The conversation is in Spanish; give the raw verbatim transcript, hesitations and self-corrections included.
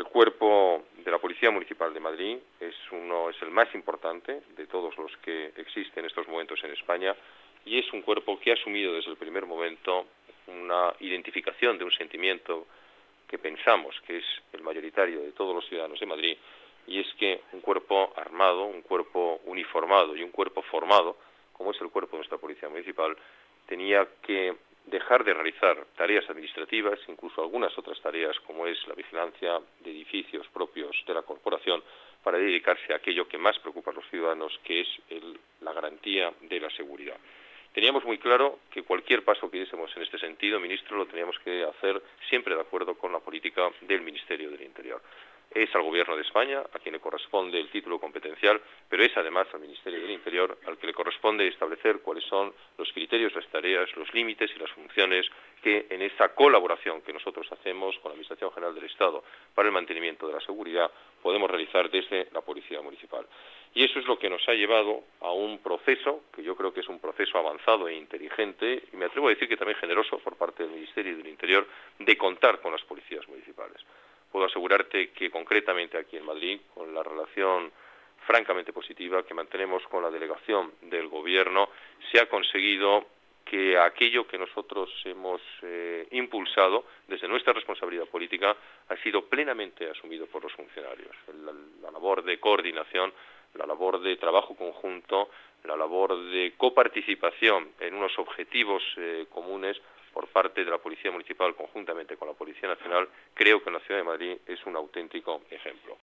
cuerpo de la Policía Municipal de Madrid es uno, es el más importante de todos los que existen en estos momentos en España y es un cuerpo que ha asumido desde el primer momento una identificación de un sentimiento que pensamos que es el mayoritario de todos los ciudadanos de Madrid, y es que un cuerpo armado, un cuerpo uniformado y un cuerpo formado, como es el cuerpo de nuestra Policía Municipal, tenía que dejar de realizar tareas administrativas, incluso algunas otras tareas como es la vigilancia de edificios propios de la corporación, para dedicarse a aquello que más preocupa a los ciudadanos, que es el, la garantía de la seguridad. Teníamos muy claro que cualquier paso que diésemos en este sentido, ministro, lo teníamos que hacer siempre de acuerdo con la política del Ministerio del Interior. Es al Gobierno de España a quien le corresponde el título competencial, pero es además al Ministerio del Interior al que le corresponde establecer cuáles son los criterios, las tareas, los límites y las funciones que en esa colaboración que nosotros hacemos con la Administración General del Estado para el mantenimiento de la seguridad podemos realizar desde la Policía Municipal. Y eso es lo que nos ha llevado a un proceso, que yo creo que es un proceso avanzado e inteligente, y me atrevo a decir que también generoso por parte del Ministerio del Interior, de contar con las policías municipales. Puedo asegurarte que concretamente aquí en Madrid, con la relación francamente positiva que mantenemos con la delegación del Gobierno, se ha conseguido que aquello que nosotros hemos eh, impulsado desde nuestra responsabilidad política ha sido plenamente asumido por los funcionarios. La, la labor de coordinación, la labor de trabajo conjunto, la labor de coparticipación en unos objetivos eh, comunes por parte de la Policía Municipal conjuntamente con la Policía Nacional, creo que en la Ciudad de Madrid es un auténtico ejemplo.